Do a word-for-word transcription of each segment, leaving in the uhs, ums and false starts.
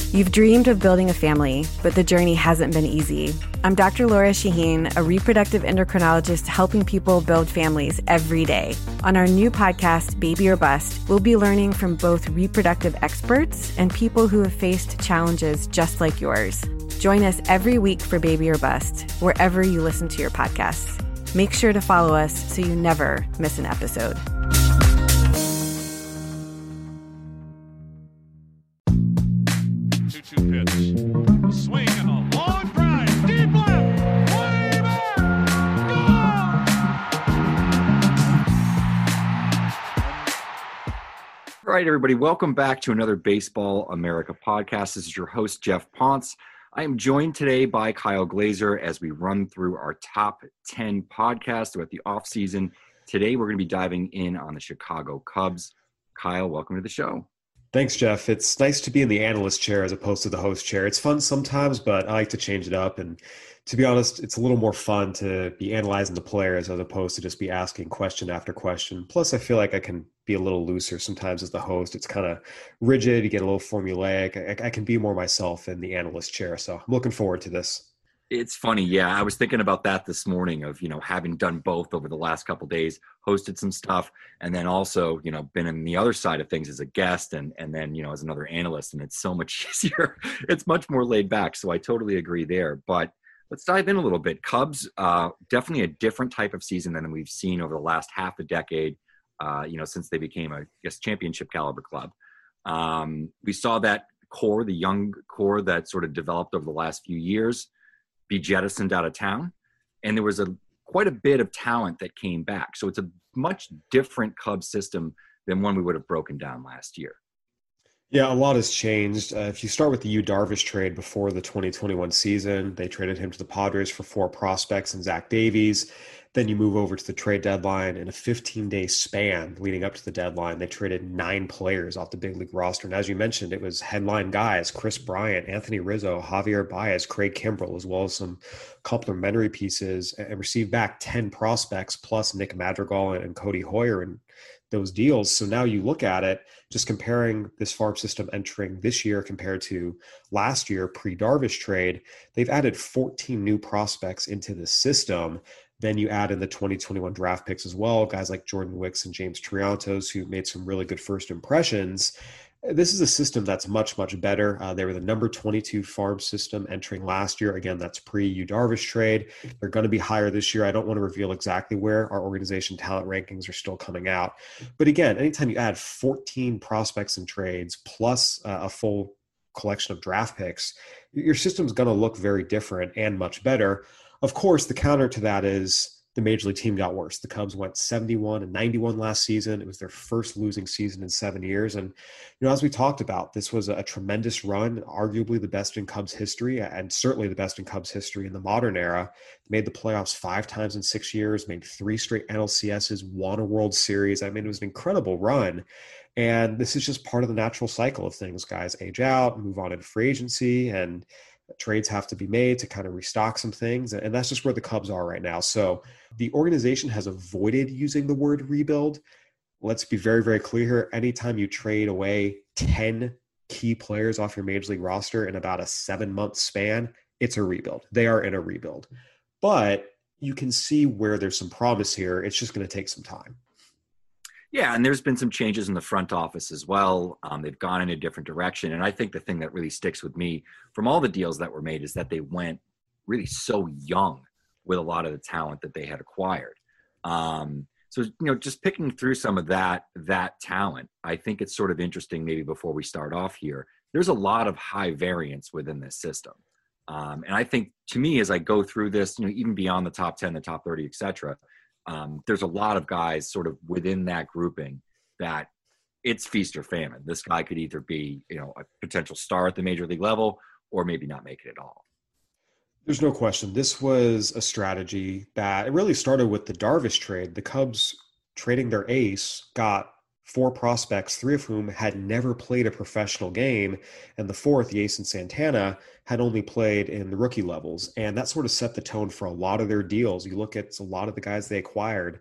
You've dreamed of building a family, but the journey hasn't been easy. I'm Doctor Laura Shaheen, a reproductive endocrinologist helping people build families every day. On our new podcast, Baby or Bust, we'll be learning from both reproductive experts and people who have faced challenges just like yours. Join us every week for Baby or Bust, wherever you listen to your podcasts. Make sure to follow us so you never miss an episode. two two pitch. A swing and a long drive. Deep left. Way back. All right, everybody. Welcome back to another Baseball America podcast. This is your host, Jeff Ponce. I am joined today by Kyle Glaser as we run through our top ten podcasts throughout the offseason. Today, we're going to be diving in on the Chicago Cubs. Kyle, welcome to the show. Thanks, Jeff. It's nice to be in the analyst chair as opposed to the host chair. It's fun sometimes, but I like to change it up. And to be honest, it's a little more fun to be analyzing the players as opposed to just be asking question after question. Plus, I feel like I can be a little looser sometimes as the host. It's kind of rigid. You get a little formulaic. I, I can be more myself in the analyst chair. So I'm looking forward to this. It's funny. Yeah, I was thinking about that this morning of, you know, having done both over the last couple of days, hosted some stuff, and then also, you know, been in the other side of things as a guest and, and then, you know, as another analyst. And it's so much easier. It's much more laid back. So I totally agree there. But let's dive in a little bit. Cubs, uh, definitely a different type of season than we've seen over the last half a decade, uh, you know, since they became a, I guess, championship caliber club. Um, we saw that core, the young core that sort of developed over the last few years, be jettisoned out of town. And there was a quite a bit of talent that came back. So it's a much different Cubs system than one we would have broken down last year. Yeah, a lot has changed. Uh, if you start with the Yu Darvish trade before the twenty twenty-one season, they traded him to the Padres for four prospects and Zach Davies. Then you move over to the trade deadline. In a fifteen-day span leading up to the deadline, they traded nine players off the big league roster. And as you mentioned, it was headline guys, Chris Bryant, Anthony Rizzo, Javier Baez, Craig Kimbrell, as well as some complementary pieces, and received back ten prospects plus Nick Madrigal and Cody Hoyer in those deals. So now you look at it, just comparing this farm system entering this year compared to last year, pre-Darvish trade, they've added fourteen new prospects into the system. Then you add in the twenty twenty-one draft picks as well, guys like Jordan Wicks and James Triantos, who made some really good first impressions. This is a system that's much, much better. Uh, they were the number twenty-two farm system entering last year. Again, that's pre-Yu Darvish trade. They're going to be higher this year. I don't want to reveal exactly where. Our organization talent rankings are still coming out. But again, anytime you add fourteen prospects and trades plus uh, a full collection of draft picks, your system's going to look very different and much better. Of course, the counter to that is the major league team got worse. The Cubs went seventy-one and ninety-one last season. It was their first losing season in seven years. And, you know, as we talked about, this was a tremendous run, arguably the best in Cubs history, and certainly the best in Cubs history in the modern era. Made the playoffs five times in six years, made three straight N L C S's, won a World Series. I mean, it was an incredible run. And this is just part of the natural cycle of things. Guys age out, move on in free agency, and trades have to be made to kind of restock some things. And that's just where the Cubs are right now. So the organization has avoided using the word rebuild. Let's be very, very clear here. Anytime you trade away ten key players off your major league roster in about a seven month span, it's a rebuild. They are in a rebuild. But you can see where there's some promise here. It's just going to take some time. Yeah, and there's been some changes in the front office as well. Um, they've gone in a different direction. And I think the thing that really sticks with me from all the deals that were made is that they went really so young with a lot of the talent that they had acquired. Um, so, you know, just picking through some of that, that talent, I think it's sort of interesting maybe before we start off here. There's a lot of high variance within this system. Um, and I think to me, as I go through this, you know, even beyond the top ten, the top thirty, et cetera, Um, there's a lot of guys sort of within that grouping that it's feast or famine. This guy could either be, you know, a potential star at the major league level or maybe not make it at all. There's no question. This was a strategy that it really started with the Darvish trade. The Cubs trading their ace got four prospects, three of whom had never played a professional game. And the fourth, Jason Santana, had only played in the rookie levels. And that sort of set the tone for a lot of their deals. You look at a lot of the guys they acquired.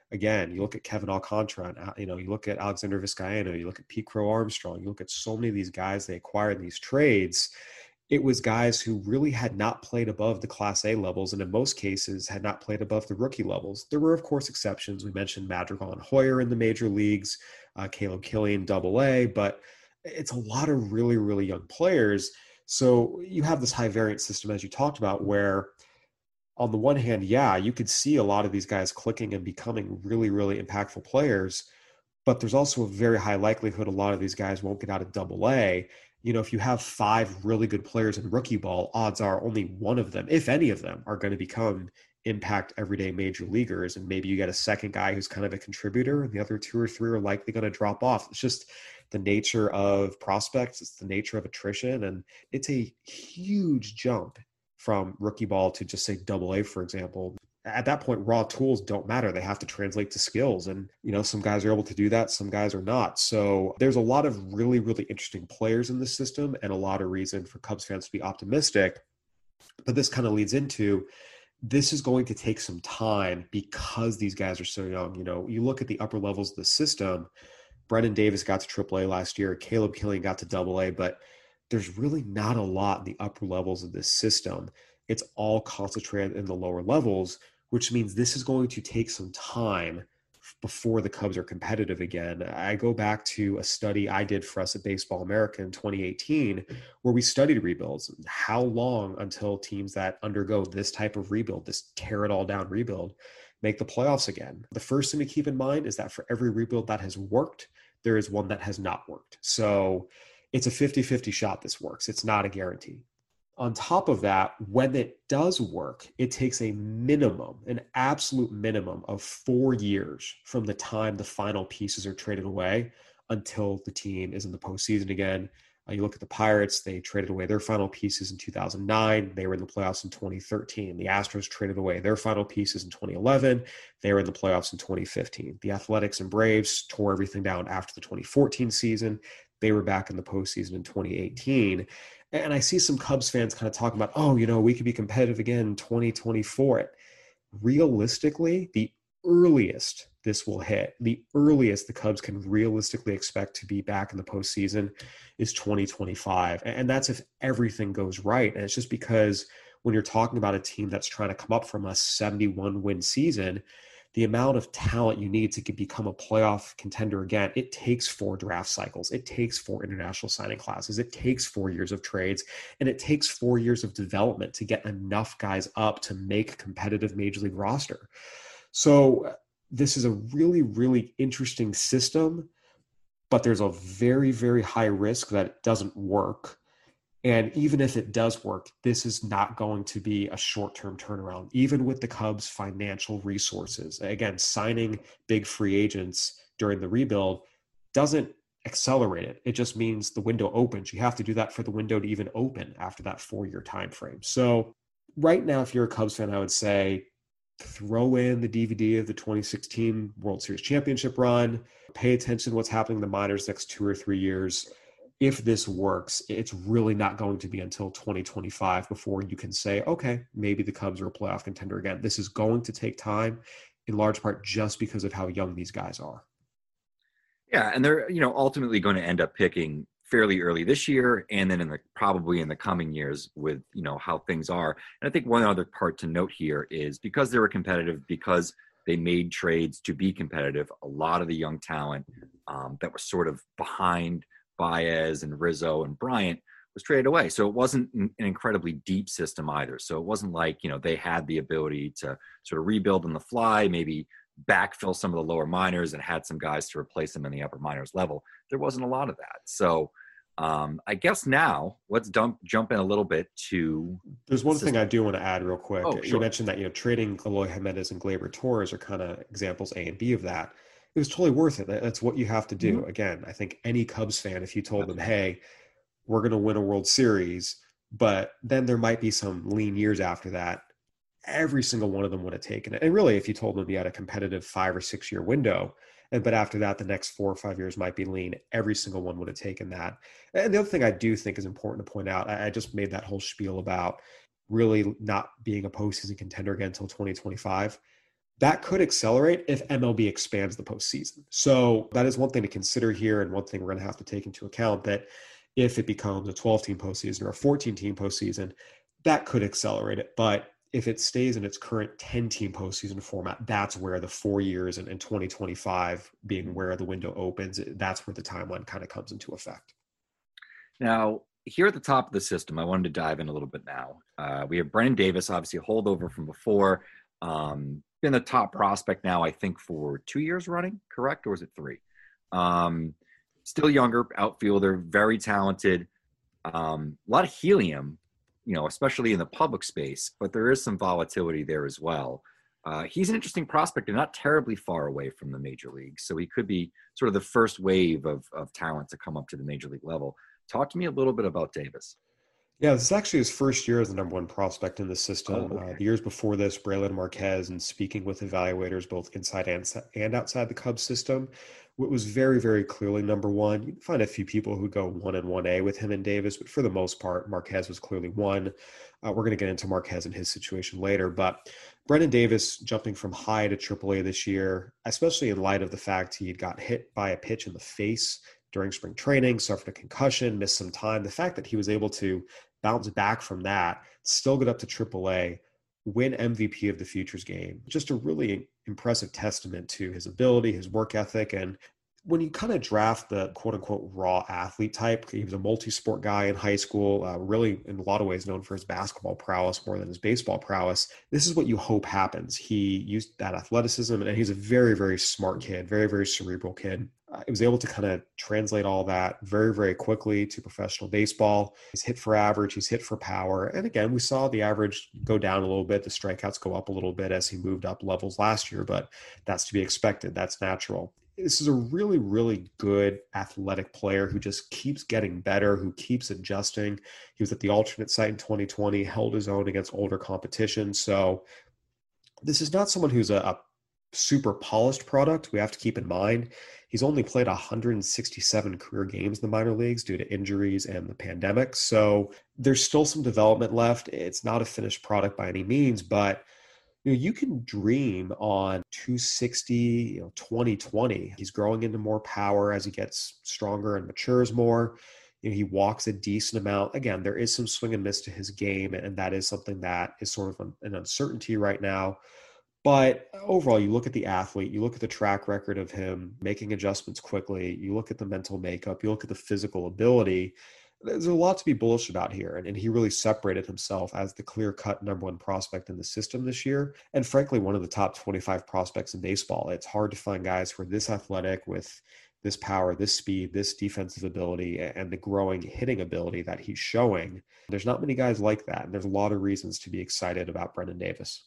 Again, you look at Kevin Alcantara, and, you know, you look at Alexander Vizcaino, you look at Pete Crow Armstrong, you look at so many of these guys they acquired in these trades. It was guys who really had not played above the Class A levels, and in most cases had not played above the rookie levels. There were, of course, exceptions. We mentioned Madrigal and Hoyer in the major leagues, uh, Caleb Killian, Double A, but it's a lot of really, really young players. So you have this high variance system, as you talked about, where on the one hand, yeah, you could see a lot of these guys clicking and becoming really, really impactful players, but there's also a very high likelihood a lot of these guys won't get out of Double A. You know, if you have five really good players in rookie ball, odds are only one of them, if any of them, are going to become impact everyday major leaguers. And maybe you get a second guy who's kind of a contributor, and the other two or three are likely going to drop off. It's just the nature of prospects. It's the nature of attrition. And it's a huge jump from rookie ball to just say Double A, for example. At that point, raw tools don't matter. They have to translate to skills. And, you know, some guys are able to do that. Some guys are not. So there's a lot of really, really interesting players in the system and a lot of reason for Cubs fans to be optimistic. But this kind of leads into, this is going to take some time because these guys are so young. You know, you look at the upper levels of the system. Brendan Davis got to Triple A last year. Caleb Killian got to Double A, but there's really not a lot in the upper levels of this system. It's all concentrated in the lower levels, which means this is going to take some time before the Cubs are competitive again. I go back to a study I did for us at Baseball America in twenty eighteen, where we studied rebuilds. How long until teams that undergo this type of rebuild, this tear it all down rebuild, make the playoffs again? The first thing to keep in mind is that for every rebuild that has worked, there is one that has not worked. So it's a fifty-fifty shot this works. It's not a guarantee. On top of that, when it does work, it takes a minimum, an absolute minimum of four years from the time the final pieces are traded away until the team is in the postseason again. Uh, you look at the Pirates, they traded away their final pieces in two thousand nine. They were in the playoffs in twenty thirteen. The Astros traded away their final pieces in twenty eleven. They were in the playoffs in twenty fifteen. The Athletics and Braves tore everything down after the twenty fourteen season. They were back in the postseason in twenty eighteen. And I see some Cubs fans kind of talking about, oh, you know, we could be competitive again in twenty twenty-four. Realistically, the earliest this will hit, the earliest the Cubs can realistically expect to be back in the postseason is twenty twenty-five. And that's if everything goes right. And it's just because when you're talking about a team that's trying to come up from a seventy-one win season, the amount of talent you need to become a playoff contender again, it takes four draft cycles. It takes four international signing classes. It takes four years of trades, and it takes four years of development to get enough guys up to make a competitive major league roster. So this is a really, really interesting system, but there's a very, very high risk that it doesn't work. And even if it does work, this is not going to be a short-term turnaround, even with the Cubs' financial resources. Again, signing big free agents during the rebuild doesn't accelerate it. It just means the window opens. You have to do that for the window to even open after that four-year time frame. So right now, if you're a Cubs fan, I would say throw in the D V D of the twenty sixteen World Series championship run. Pay attention to what's happening in the minors next two or three years. If this works, it's really not going to be until twenty twenty-five before you can say, okay, maybe the Cubs are a playoff contender again. This is going to take time, in large part just because of how young these guys are. Yeah, and they're, you know, ultimately going to end up picking fairly early this year, and then in the probably in the coming years with, you know, how things are. And I think one other part to note here is because they were competitive, because they made trades to be competitive, a lot of the young talent um, that was sort of behind Baez and Rizzo and Bryant was traded away. So it wasn't an incredibly deep system either. So it wasn't like, you know, they had the ability to sort of rebuild on the fly, maybe backfill some of the lower minors and had some guys to replace them in the upper minors level. There wasn't a lot of that. So um, I guess now let's dump, jump in a little bit to. There's one thing I do want to add real quick. Oh, you sure. mentioned that, you know, trading Eloy Jimenez and Gleyber Torres are kind of examples A and B of that. It was totally worth it. That's what you have to do. Mm-hmm. Again, I think any Cubs fan, if you told them, hey, we're going to win a World Series, but then there might be some lean years after that, every single one of them would have taken it. And really, if you told them you had a competitive five or six year window, and but after that, the next four or five years might be lean, every single one would have taken that. And the other thing I do think is important to point out, I just made that whole spiel about really not being a postseason contender again until twenty twenty-five. That could accelerate if M L B expands the postseason. So that is one thing to consider here, and one thing we're going to have to take into account, that if it becomes a twelve-team postseason or a fourteen-team postseason, that could accelerate it. But if it stays in its current ten-team postseason format, that's where the four years and, and twenty twenty-five being where the window opens, that's where the timeline kind of comes into effect. Now, here at the top of the system, I wanted to dive in a little bit now. Uh, we have Brennen Davis, obviously a holdover from before. Um, been the top prospect now, I think, for two years running, correct? Or is it three? Um, still younger, outfielder, very talented. Um, a lot of helium, you know, especially in the public space, but there is some volatility there as well. Uh, he's an interesting prospect and not terribly far away from the major leagues. So he could be sort of the first wave of, of talent to come up to the major league level. Talk to me a little bit about Davis. Yeah, this is actually his first year as the number one prospect in the system. Oh, okay. uh, the years before this, Braylon Marquez, and speaking with evaluators both inside and, and outside the Cubs system, it was very, very clearly number one. You can find a few people who go one and one A with him and Davis, but for the most part, Marquez was clearly one. Uh, we're going to get into Marquez and his situation later, but Brennen Davis jumping from high to triple A this year, especially in light of the fact he got hit by a pitch in the face during spring training, suffered a concussion, missed some time. The fact that he was able to bounce back from that, still get up to triple A, win M V P of the Futures game. Just a really impressive testament to his ability, his work ethic. And when you kind of draft the quote unquote raw athlete type, he was a multi-sport guy in high school, uh, really in a lot of ways known for his basketball prowess more than his baseball prowess. This is what you hope happens. He used that athleticism, and he's a very, very smart kid, very, very cerebral kid. Uh, he was able to kind of translate all that very, very quickly to professional baseball. He's hit for average, he's hit for power. And again, we saw the average go down a little bit, the strikeouts go up a little bit as he moved up levels last year, but that's to be expected. That's natural. This is a really, really good athletic player who just keeps getting better, who keeps adjusting. He was at the alternate site in twenty twenty, held his own against older competition. So this is not someone who's a, a super polished product. We have to keep in mind he's only played one hundred sixty-seven career games in the minor leagues due to injuries and the pandemic. So there's still some development left. It's not a finished product by any means, but you know, you can dream on two sixty, you know, twenty twenty. He's growing into more power as he gets stronger and matures more. You know, he walks a decent amount. Again, there is some swing and miss to his game, and that is something that is sort of an, an uncertainty right now. But overall, you look at the athlete, you look at the track record of him making adjustments quickly, you look at the mental makeup, you look at the physical ability. There's a lot to be bullish about here. And, and he really separated himself as the clear-cut number one prospect in the system this year. And frankly, one of the top twenty-five prospects in baseball. It's hard to find guys who are this athletic with this power, this speed, this defensive ability, and the growing hitting ability that he's showing. There's not many guys like that. And there's a lot of reasons to be excited about Brennen Davis.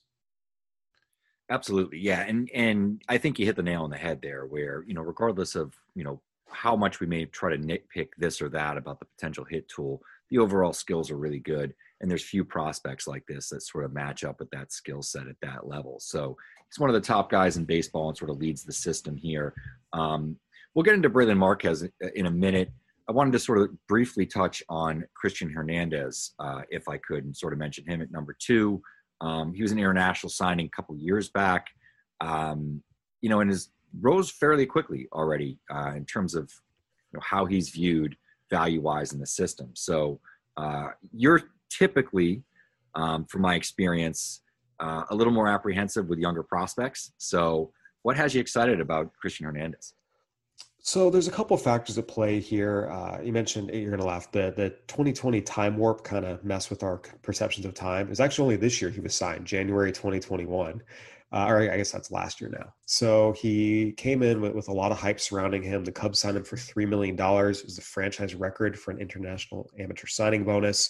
Absolutely. Yeah. And, and I think you hit the nail on the head there where, you know, regardless of, you know, how much we may try to nitpick this or that about the potential hit tool, the overall skills are really good. And there's few prospects like this that sort of match up with that skill set at that level. So he's one of the top guys in baseball and sort of leads the system here. Um, we'll get into Braylon Marquez in a minute. I wanted to sort of briefly touch on Christian Hernandez, uh, if I could, and sort of mention him at number two. Um, he was an international signing a couple years back, um, you know, and has rose fairly quickly already uh, in terms of you know, how he's viewed value-wise in the system. So uh, you're typically, um, from my experience, uh, a little more apprehensive with younger prospects. So what has you excited about Christian Hernandez? So there's a couple of factors at play here. Uh, you mentioned, you're going to laugh, the, the twenty twenty time warp kind of messed with our perceptions of time. It was actually only this year he was signed, January twenty twenty-one. Uh, or I guess that's last year now. So he came in with, with a lot of hype surrounding him. The Cubs signed him for three million dollars. It was the franchise record for an international amateur signing bonus.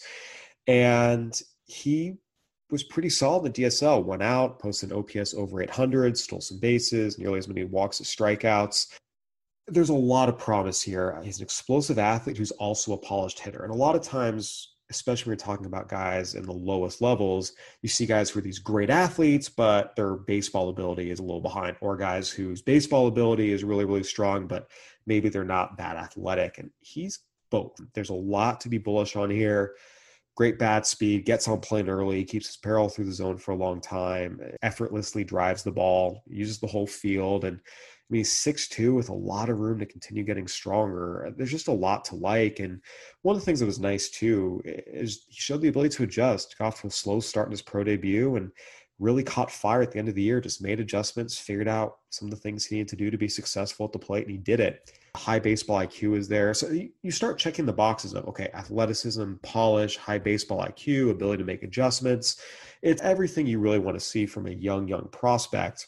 And he was pretty solid in the D S L, went out, posted an O P S over eight hundred, stole some bases, nearly as many walks as strikeouts. There's a lot of promise here. He's an explosive athlete who's also a polished hitter. And a lot of times, especially when you're talking about guys in the lowest levels, you see guys who are these great athletes, but their baseball ability is a little behind, or guys whose baseball ability is really, really strong, but maybe they're not that athletic. And he's both. There's a lot to be bullish on here. great bat speed, gets on plane early, keeps his barrel through the zone for a long time, effortlessly drives the ball, uses the whole field. And I mean, he's six two with a lot of room to continue getting stronger. There's just a lot to like. And one of the things that was nice too is he showed the ability to adjust, got off to a slow start in his pro debut and really caught fire at the end of the year, just made adjustments, figured out some of the things he needed to do to be successful at the plate, and he did it. High baseball I Q is there. So you start checking the boxes of, okay, athleticism, polish, high baseball I Q, ability to make adjustments. It's everything you really want to see from a young, young prospect.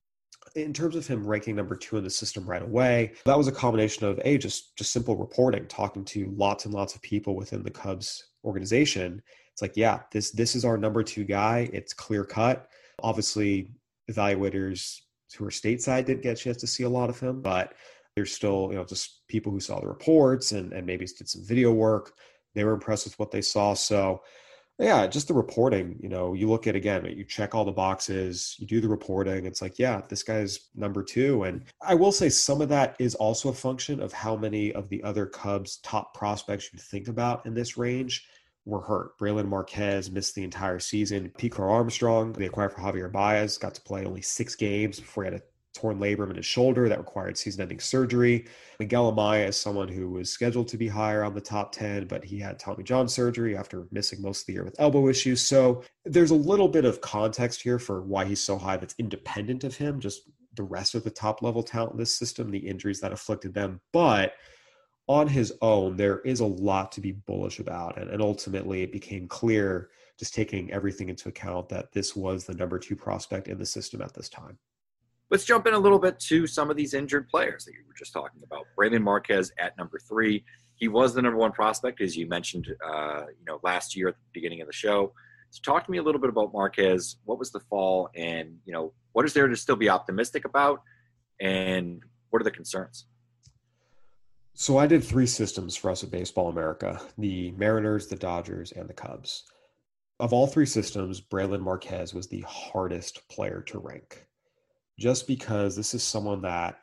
In terms of him ranking number two in the system right away, that was a combination of, A, just, just simple reporting, talking to lots and lots of people within the Cubs organization. It's like, yeah, this this is our number two guy. It's clear cut. Obviously, evaluators who are stateside didn't get a chance to see a lot of him, but there's still, you know, just people who saw the reports and, and maybe did some video work. They were impressed with what they saw. So, yeah, just the reporting, you know, you look at, again, you check all the boxes, you do the reporting. It's like, yeah, this guy's number two. And I will say some of that is also a function of how many of the other Cubs top prospects you think about in this range were hurt. Braylon Marquez missed the entire season. Pete Crow Armstrong, they acquired for Javier Baez, got to play only six games before he had a torn labrum in his shoulder that required season-ending surgery. Miguel Amaya is someone who was scheduled to be higher on the top ten, but he had Tommy John surgery after missing most of the year with elbow issues. So there's a little bit of context here for why he's so high that's independent of him, just the rest of the top-level talent in this system, the injuries that afflicted them. But on his own, there is a lot to be bullish about. And, and ultimately, it became clear, just taking everything into account, that this was the number two prospect in the system at this time. Let's jump in a little bit to some of these injured players that you were just talking about. Braylon Marquez at number three. He was the number one prospect, as you mentioned, uh, you know, last year at the beginning of the show. So talk to me a little bit about Marquez. What was the fall, and, you know, what is there to still be optimistic about, and what are the concerns? So I did three systems for us at Baseball America: the Mariners, the Dodgers, and the Cubs. Of all three systems, Braylon Marquez was the hardest player to rank, just because this is someone that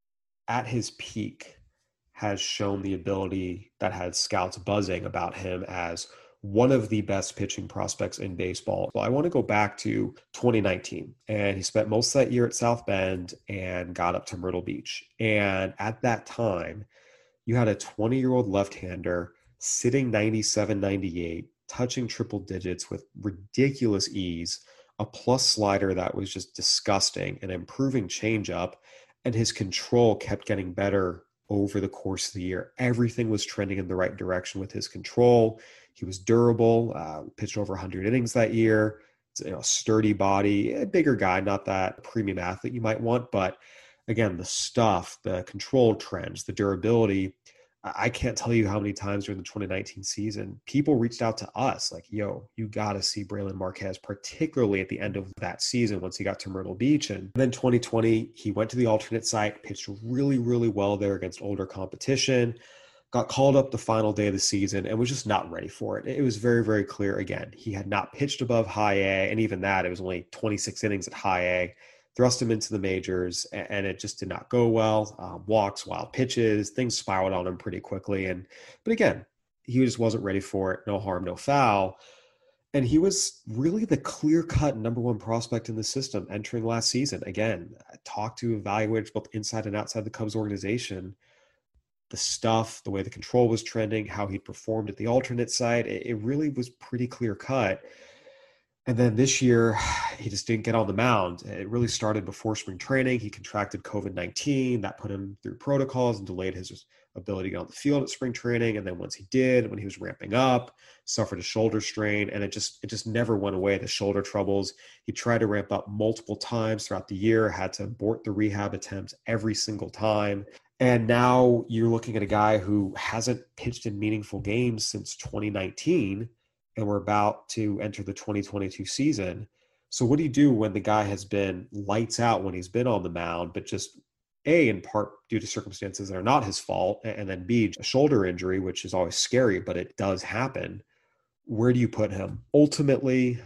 at his peak has shown the ability that had scouts buzzing about him as one of the best pitching prospects in baseball. Well, I want to go back to twenty nineteen, and he spent most of that year at South Bend and got up to Myrtle Beach. And at that time, you had a twenty-year-old left-hander sitting ninety-seven, ninety-eight, touching triple digits with ridiculous ease, a plus slider that was just disgusting, an improving changeup, and his control kept getting better over the course of the year. Everything was trending in the right direction with his control. He was durable, uh, pitched over one hundred innings that year. It's, you know, sturdy body, a bigger guy, not that premium athlete you might want, but again, the stuff, the control trends, the durability. I can't tell you how many times during the twenty nineteen season, people reached out to us like, yo, you got to see Braylon Marquez, particularly at the end of that season once he got to Myrtle Beach. And then twenty twenty, he went to the alternate site, pitched really, really well there against older competition, got called up the final day of the season and was just not ready for it. It was very, very clear. Again, he had not pitched above high A, and even that, it was only twenty-six innings at high A. Thrust him into the majors, and it just did not go well. Um, walks, wild pitches, things spiraled on him pretty quickly. And but again, he just wasn't ready for it. No harm, no foul. And he was really the clear-cut number one prospect in the system entering last season. Again, I talked to evaluators both inside and outside the Cubs organization. The stuff, the way the control was trending, how he performed at the alternate site, it, it really was pretty clear-cut. And then this year, he just didn't get on the mound. It really started before spring training. He contracted covid nineteen. That put him through protocols and delayed his ability to get on the field at spring training. And then once he did, when he was ramping up, suffered a shoulder strain, and it just it just never went away, the shoulder troubles. He tried to ramp up multiple times throughout the year, had to abort the rehab attempts every single time. And now you're looking at a guy who hasn't pitched in meaningful games since twenty nineteen, and we're about to enter the twenty twenty-two season. So what do you do when the guy has been lights out when he's been on the mound, but just A, in part due to circumstances that are not his fault, and then B, a shoulder injury, which is always scary, but it does happen. Where do you put him? Ultimately,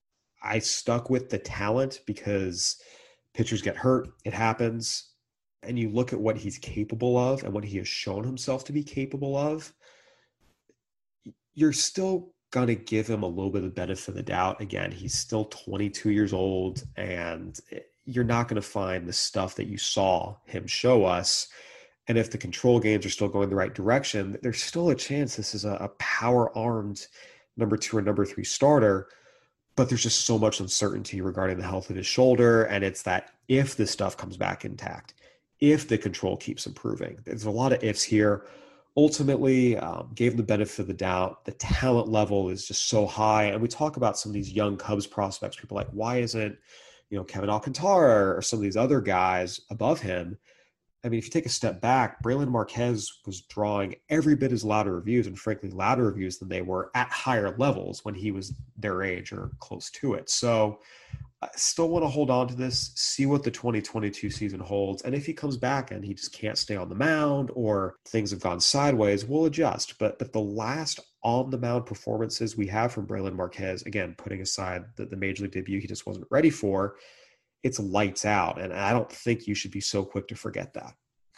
I stuck with the talent because pitchers get hurt. It happens. And you look at what he's capable of and what he has shown himself to be capable of, you're still going to give him a little bit of the benefit of the doubt. Again, he's still twenty-two years old, and you're not going to find the stuff that you saw him show us. And if the control games are still going the right direction, there's still a chance this is a, a power-armed number two or number three starter. But there's just so much uncertainty regarding the health of his shoulder. And it's that if this stuff comes back intact, if the control keeps improving, there's a lot of ifs here. Ultimately, um, gave him the benefit of the doubt. The talent level is just so high. And we talk about some of these young Cubs prospects. People are like, why isn't, you know, Kevin Alcantara or some of these other guys above him? I mean, if you take a step back, Brailyn Marquez was drawing every bit as louder reviews, and frankly, louder reviews than they were at higher levels when he was their age or close to it. So I still want to hold on to this, see what the twenty twenty-two season holds. And if he comes back and he just can't stay on the mound or things have gone sideways, we'll adjust. But but the last on-the-mound performances we have from Brailyn Marquez, again, putting aside the, the major league debut he just wasn't ready for, it's lights out. And I don't think you should be so quick to forget that.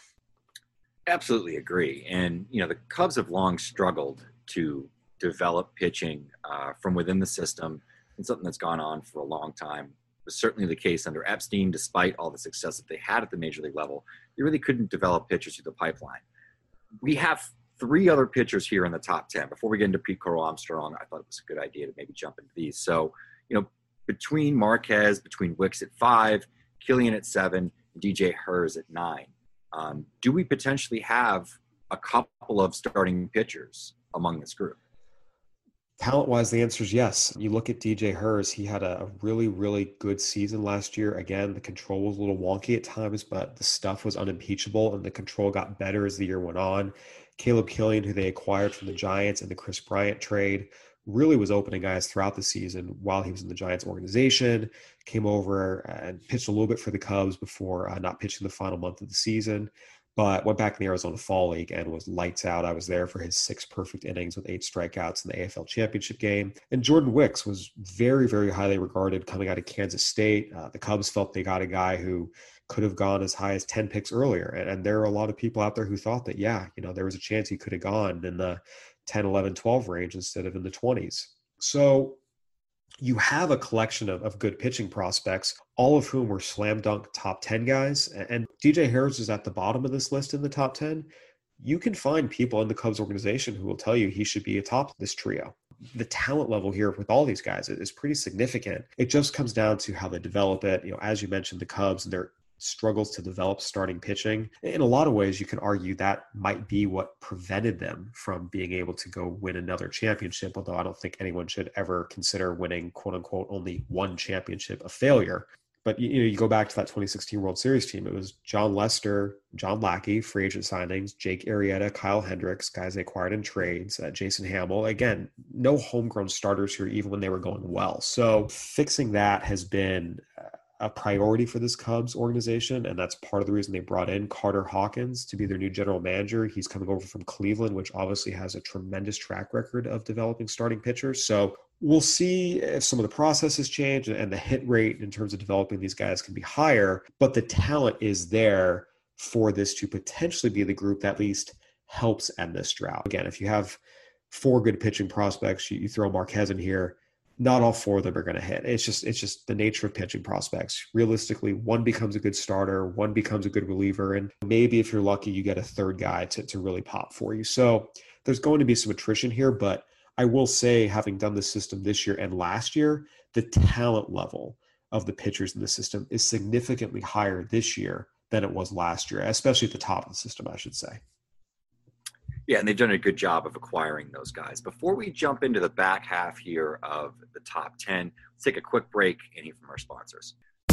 Absolutely agree. And, you know, the Cubs have long struggled to develop pitching uh, from within the system. And something that's gone on for a long time. It was certainly the case under Epstein, despite all the success that they had at the major league level. They really couldn't develop pitchers through the pipeline. We have three other pitchers here in the top ten. Before we get into Pete Crow-Armstrong, I thought it was a good idea to maybe jump into these. So, you know, between Marquez, between Wicks at five, Killian at seven, and D J Herz at nine, um, do we potentially have a couple of starting pitchers among this group? Talent-wise, the answer is yes. You look at D J Herz, he had a really, really good season last year. Again, the control was a little wonky at times, but the stuff was unimpeachable, and the control got better as the year went on. Caleb Killian, who they acquired from the Giants in the Chris Bryant trade, really was opening guys throughout the season while he was in the Giants organization, came over and pitched a little bit for the Cubs before uh, not pitching the final month of the season. But went back in the Arizona Fall League and was lights out. I was there for his six perfect innings with eight strikeouts in the A F L Championship game. And Jordan Wicks was very, very highly regarded coming out of Kansas State. Uh, the Cubs felt they got a guy who could have gone as high as ten picks earlier. And, and there are a lot of people out there who thought that, yeah, you know, there was a chance he could have gone in the ten, eleven, twelve range instead of in the twenties. So you have a collection of, of good pitching prospects, all of whom were slam dunk top ten guys. And D J Herz is at the bottom of this list in the top ten. You can find people in the Cubs organization who will tell you he should be atop this trio. The talent level here with all these guys is pretty significant. It just comes down to how they develop it. You know, as you mentioned, the Cubs and their struggles to develop starting pitching. In a lot of ways, you can argue that might be what prevented them from being able to go win another championship, although I don't think anyone should ever consider winning, quote unquote, only one championship a failure. But you know, you go back to that twenty sixteen World Series team, it was John Lester, John Lackey, free agent signings, Jake Arrieta, Kyle Hendricks, guys they acquired in trades, uh, Jason Hamill. Again, no homegrown starters here, even when they were going well. So fixing that has been uh, a priority for this Cubs organization, and that's part of the reason they brought in Carter Hawkins to be their new general manager. He's coming over from Cleveland, which obviously has a tremendous track record of developing starting pitchers. So we'll see if some of the processes change and the hit rate in terms of developing these guys can be higher, but the talent is there for this to potentially be the group that at least helps end this drought. Again, if you have four good pitching prospects, you, you throw Marquez in here, not all four of them are going to hit. It's just it's just the nature of pitching prospects. Realistically, one becomes a good starter, one becomes a good reliever, and maybe if you're lucky, you get a third guy to, to really pop for you. So there's going to be some attrition here, but I will say, having done this system this year and last year, the talent level of the pitchers in the system is significantly higher this year than it was last year, especially at the top of the system, I should say. Yeah, and they've done a good job of acquiring those guys. Before we jump into the back half here of the top ten, let's take a quick break and hear from our sponsors.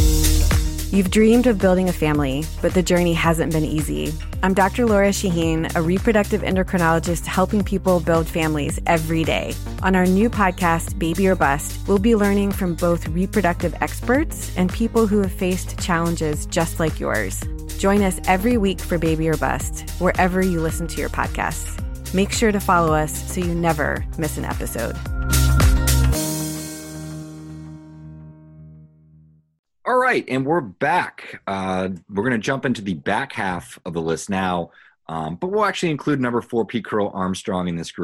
You've dreamed of building a family, but the journey hasn't been easy. I'm Doctor Laura Shaheen, a reproductive endocrinologist helping people build families every day. On our new podcast, Baby or Bust, we'll be learning from both reproductive experts and people who have faced challenges just like yours. Join us every week for Baby or Bust, wherever you listen to your podcasts. Make sure to follow us so you never miss an episode. All right, and we're back. Uh, we're going to jump into the back half of the list now, um, but we'll actually include number four, Pete Crow-Armstrong in this group.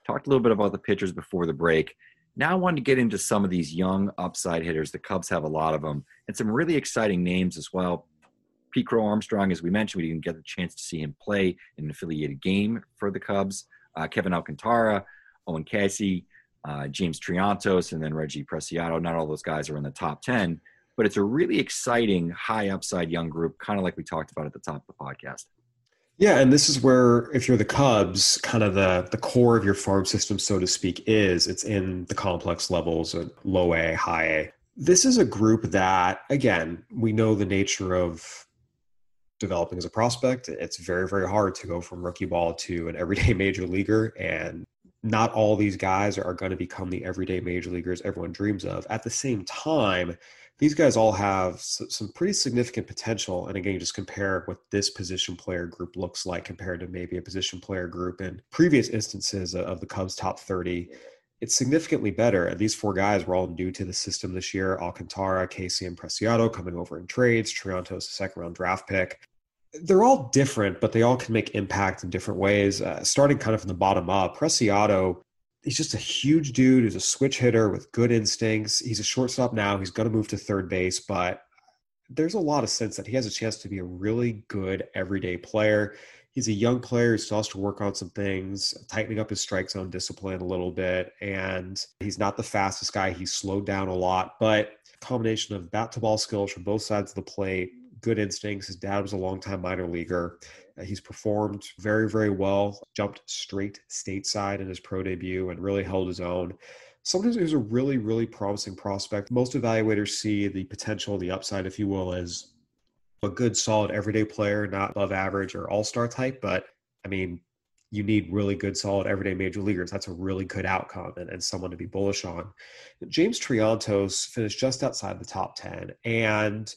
Talked a little bit about the pitchers before the break. Now I wanted to get into some of these young upside hitters. The Cubs have a lot of them, and some really exciting names as well. Pete Crow Armstrong, as we mentioned, we didn't get the chance to see him play in an affiliated game for the Cubs. Uh, Kevin Alcantara, Owen Casey, uh, James Triantos, and then Reggie Preciado. Not all those guys are in the top ten, but it's a really exciting, high upside young group, kind of like we talked about at the top of the podcast. Yeah, and this is where, if you're the Cubs, kind of the the core of your farm system, so to speak, is it's in the complex levels of low A, high A. This is a group that, again, we know the nature of developing as a prospect. It's very, very hard to go from rookie ball to an everyday major leaguer, and not all these guys are going to become the everyday major leaguers everyone dreams of. At the same time, these guys all have some pretty significant potential. And again, you just compare what this position player group looks like compared to maybe a position player group in previous instances of the Cubs top thirty. It's significantly better. And these four guys were all new to the system this year. Alcantara, Casey, and Preciado coming over in trades. Triantos, a second round draft pick. They're all different, but they all can make impact in different ways. Uh, starting kind of from the bottom up, Preciado, he's just a huge dude. He's a switch hitter with good instincts. He's a shortstop now. He's going to move to third base, but there's a lot of sense that he has a chance to be a really good everyday player. He's a young player who still has to work on some things, tightening up his strike zone discipline a little bit. And he's not the fastest guy. He's slowed down a lot, but a combination of bat to ball skills from both sides of the plate, good instincts. His dad was a longtime minor leaguer. Uh, he's performed very, very well, jumped straight stateside in his pro debut and really held his own. Somebody who's a really, really promising prospect. Most evaluators see the potential, the upside, if you will, as a good, solid everyday player, not above average or all-star type. But I mean, you need really good, solid everyday major leaguers. That's a really good outcome and, and someone to be bullish on. James Triantos finished just outside the top ten, and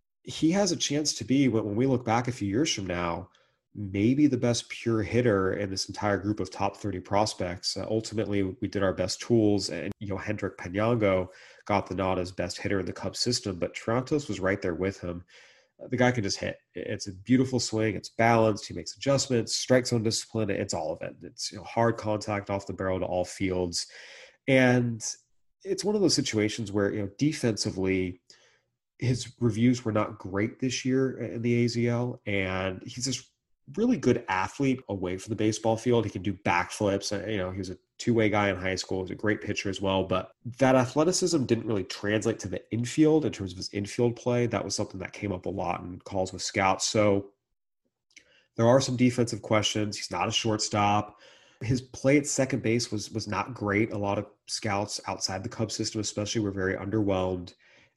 he has a chance to be, when we look back a few years from now, maybe the best pure hitter in this entire group of top thirty prospects. Uh, ultimately, we did our best tools, and you know, Hendrick Penyango got the nod as best hitter in the Cubs system, but Triantos was right there with him. Uh, the guy can just hit. It's a beautiful swing. It's balanced. He makes adjustments, strike zone discipline. It's all of it. It's, you know, hard contact off the barrel to all fields. And it's one of those situations where, you know, defensively, his reviews were not great this year in the A Z L, and he's this really good athlete away from the baseball field. He can do backflips. You know, he was a two-way guy in high school. He's a great pitcher as well, but that athleticism didn't really translate to the infield in terms of his infield play. That was something that came up a lot in calls with scouts. So there are some defensive questions. He's not a shortstop. His play at second base was was not great. A lot of scouts outside the Cubs system especially were very underwhelmed.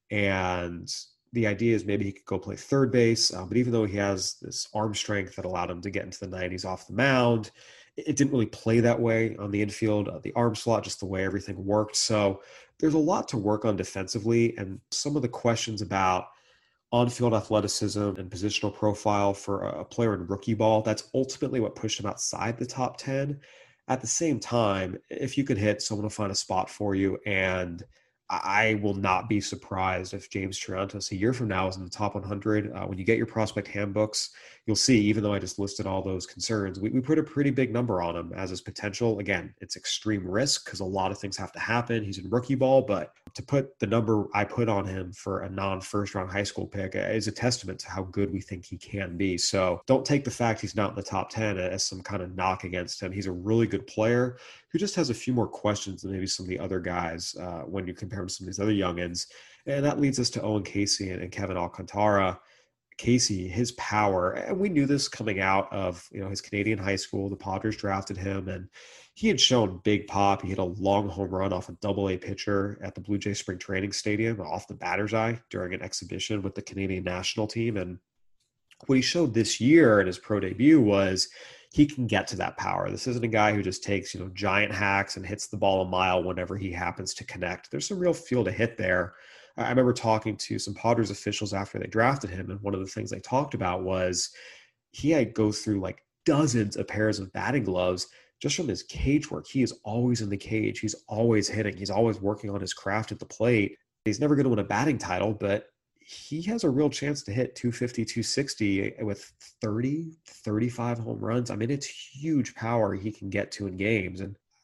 And the idea is maybe he could go play third base. Uh, but even though he has this arm strength that allowed him to get into the nineties off the mound, it, it didn't really play that way on the infield, uh, the arm slot, just the way everything worked. So there's a lot to work on defensively. And some of the questions about on-field athleticism and positional profile for a player in rookie ball, that's ultimately what pushed him outside the top ten. At the same time, if you could hit, someone will find a spot for you. And I will not be surprised if James Triantos a year from now is in the top one hundred. Uh, when you get your prospect handbooks, you'll see, even though I just listed all those concerns, we, we put a pretty big number on him as his potential. Again, it's extreme risk because a lot of things have to happen. He's in rookie ball, but to put the number I put on him for a non-first round high school pick is a testament to how good we think he can be. So don't take the fact he's not in the top ten as some kind of knock against him. He's a really good player who just has a few more questions than maybe some of the other guys uh, when you compare him to some of these other youngins. And that leads us to Owen Casey and, and Kevin Alcantara. Casey, his power, and we knew this coming out of, you know, his Canadian high school. The Padres drafted him, and he had shown big pop. He hit a long home run off a double A pitcher at the Blue Jay Spring Training Stadium off the batter's eye during an exhibition with the Canadian national team. And what he showed this year in his pro debut was he can get to that power. This isn't a guy who just takes, you know, giant hacks and hits the ball a mile whenever he happens to connect. There's some real feel to hit there. I remember talking to some Padres officials after they drafted him, and one of the things they talked about was he had go through like dozens of pairs of batting gloves just from his cage work. He is always in the cage. He's always hitting. He's always working on his craft at the plate. He's never going to win a batting title, but he has a real chance to hit two fifty, two sixty with thirty, thirty-five home runs. I mean, it's huge power he can get to in games. And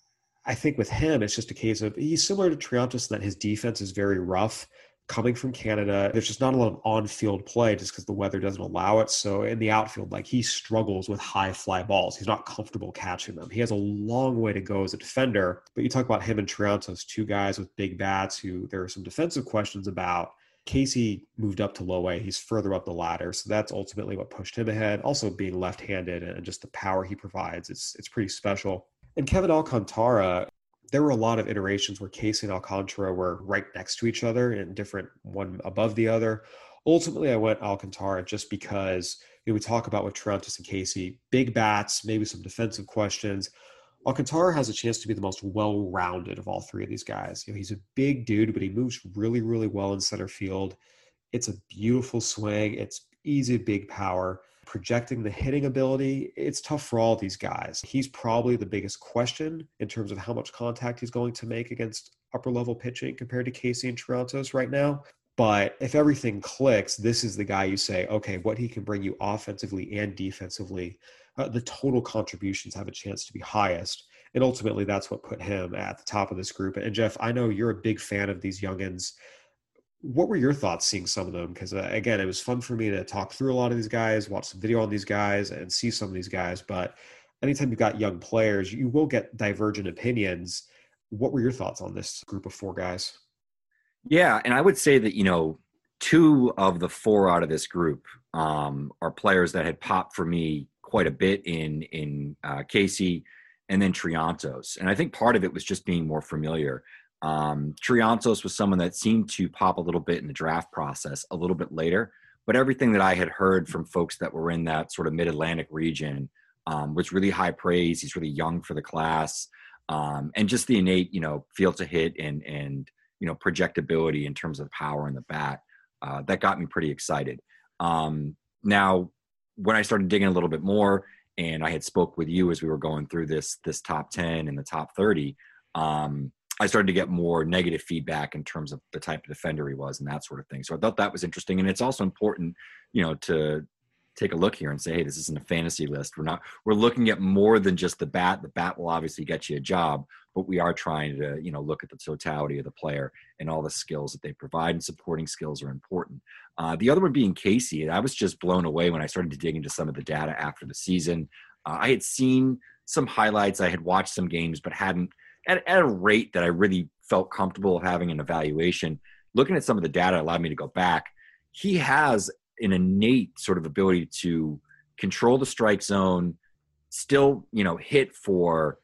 I think with him, it's just a case of he's similar to Triantos in that his defense is very rough. Coming from Canada, there's just not a lot of on-field play just because the weather doesn't allow it. So in the outfield, like he struggles with high fly balls. He's not comfortable catching them. He has a long way to go as a defender. But you talk about him and Triantos, two guys with big bats who there are some defensive questions about. Casey moved up to low A. He's further up the ladder. So that's ultimately what pushed him ahead. Also being left-handed and just the power he provides, it's it's pretty special. And Kevin Alcantara, there were a lot of iterations where Casey and Alcantara were right next to each other and different, one above the other. Ultimately, I went Alcantara just because you know, we talk about with Triantos and Casey, big bats, maybe some defensive questions. Alcantara has a chance to be the most well-rounded of all three of these guys. You know, he's a big dude, but he moves really, really well in center field. It's a beautiful swing. It's easy, big power. Projecting the hitting ability, it's tough for all these guys. He's probably the biggest question in terms of how much contact he's going to make against upper-level pitching compared to Casey and Triantos right now. But if everything clicks, this is the guy you say, okay, what he can bring you offensively and defensively, uh, the total contributions have a chance to be highest. And ultimately, that's what put him at the top of this group. And Jeff, I know you're a big fan of these youngins. What were your thoughts seeing some of them? Because, uh, again, it was fun for me to talk through a lot of these guys, watch some video on these guys, and see some of these guys. But anytime you've got young players, you will get divergent opinions. What were your thoughts on this group of four guys? Yeah, and I would say that, you know, two of the four out of this group um, are players that had popped for me quite a bit in, in uh, Casey and then Triantos. And I think part of it was just being more familiar. Um, Triantos was someone that seemed to pop a little bit in the draft process a little bit later, but everything that I had heard from folks that were in that sort of mid-Atlantic region um, was really high praise. He's really young for the class, um, and just the innate, you know, feel to hit and, and, you know, projectability in terms of power in the bat. Uh, that got me pretty excited. Um, now, when I started digging a little bit more and I had spoke with you as we were going through this, this top ten and the top thirty, um, I started to get more negative feedback in terms of the type of defender he was and that sort of thing. So I thought that was interesting. And it's also important, you know, to take a look here and say, hey, this isn't a fantasy list. We're not, we're looking at more than just the bat. The bat will obviously get you a job, but we are trying to, you know, look at the totality of the player and all the skills that they provide, and supporting skills are important. Uh, the other one being Casey. I was just blown away when I started to dig into some of the data after the season. Uh, I had seen some highlights. I had watched some games, but hadn't, At, at a rate that I really felt comfortable having an evaluation. Looking at some of the data allowed me to go back. He has an innate sort of ability to control the strike zone, still, you know, hit for,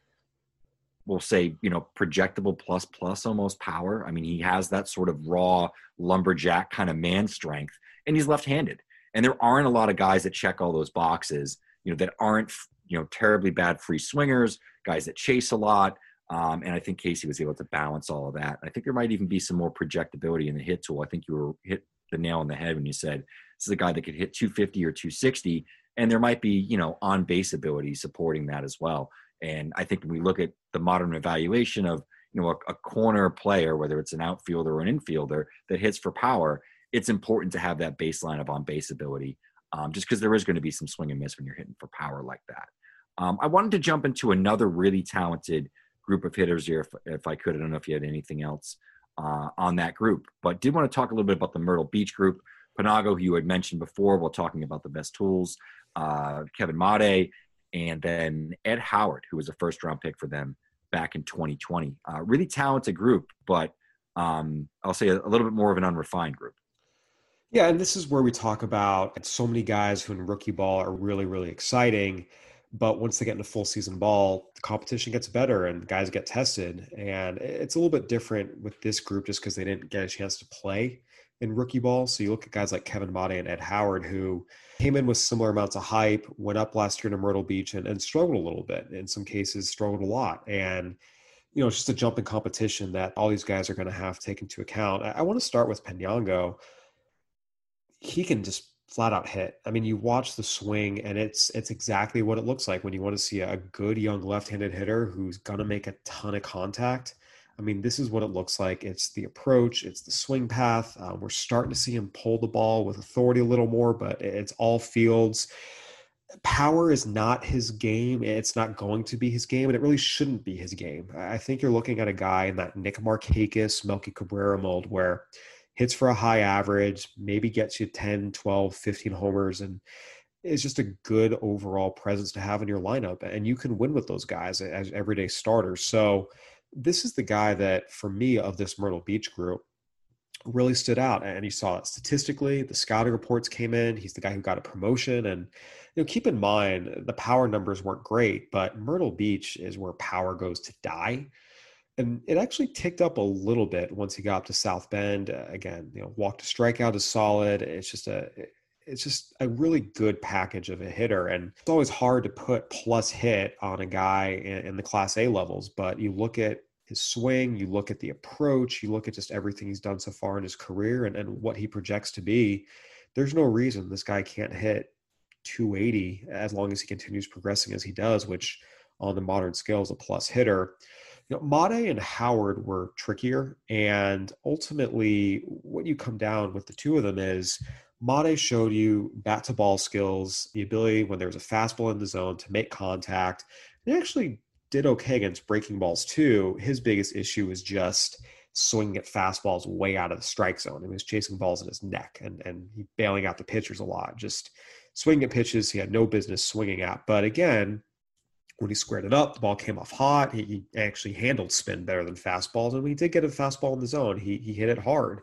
we'll say, you know, projectable plus plus almost power. I mean, he has that sort of raw lumberjack kind of man strength, and he's left-handed. And there aren't a lot of guys that check all those boxes, you know, that aren't, you know, terribly bad free swingers, guys that chase a lot. Um, and I think Casey was able to balance all of that. I think there might even be some more projectability in the hit tool. I think you were hit the nail on the head when you said this is a guy that could hit two fifty or two sixty, and there might be, you know, on base ability supporting that as well. And I think when we look at the modern evaluation of, you know, a, a corner player, whether it's an outfielder or an infielder that hits for power, it's important to have that baseline of on base ability, um, just because there is going to be some swing and miss when you're hitting for power like that. Um, I wanted to jump into another really talented group of hitters here, if, if I could. I don't know if you had anything else uh, on that group, but did want to talk a little bit about the Myrtle Beach group. Panago, who you had mentioned before while talking about the best tools, uh, Kevin Made, and then Ed Howard, who was a first-round pick for them back in twenty twenty. Uh, really talented group, but um, I'll say a, a little bit more of an unrefined group. Yeah, and this is where we talk about so many guys who in rookie ball are really, really exciting. But once they get into full season ball, the competition gets better and guys get tested. And it's a little bit different with this group just because they didn't get a chance to play in rookie ball. So you look at guys like Kevin Made and Ed Howard, who came in with similar amounts of hype, went up last year to Myrtle Beach and, and struggled a little bit. In some cases, struggled a lot. And, you know, it's just a jump in competition that all these guys are going to have to take into account. I, I want to start with Penyango. He can just flat out hit. I mean, you watch the swing and it's it's exactly what it looks like when you want to see a good young left-handed hitter who's going to make a ton of contact. I mean, this is what it looks like. It's the approach, it's the swing path. Uh, we're starting to see him pull the ball with authority a little more, but it's all fields. Power is not his game. It's not going to be his game, and it really shouldn't be his game. I think you're looking at a guy in that Nick Markakis, Melky Cabrera mold where hits for a high average, maybe gets you ten, twelve, fifteen homers, and is just a good overall presence to have in your lineup. And you can win with those guys as everyday starters. So this is the guy that, for me, of this Myrtle Beach group, really stood out. And you saw it statistically. The scouting reports came in. He's the guy who got a promotion. And, you know, keep in mind, the power numbers weren't great, but Myrtle Beach is where power goes to die. And it actually ticked up a little bit once he got up to South Bend. Uh, again, you know, walk to strikeout is solid. It's just a, it's just a really good package of a hitter. And it's always hard to put plus hit on a guy in, in the Class A levels, but you look at his swing, you look at the approach, you look at just everything he's done so far in his career and, and what he projects to be. There's no reason this guy can't hit two eighty as long as he continues progressing as he does, which on the modern scale is a plus hitter. You know, Made and Howard were trickier, and ultimately what you come down with the two of them is Made showed you bat to ball skills, the ability when there was a fastball in the zone to make contact. He actually did okay against breaking balls too. His biggest issue was just swinging at fastballs way out of the strike zone. He was chasing balls in his neck and, and he bailing out the pitchers a lot, just swinging at pitches he had no business swinging at. But again, when he squared it up, the ball came off hot. He, he actually handled spin better than fastballs. And when he did get a fastball in the zone, he, he hit it hard.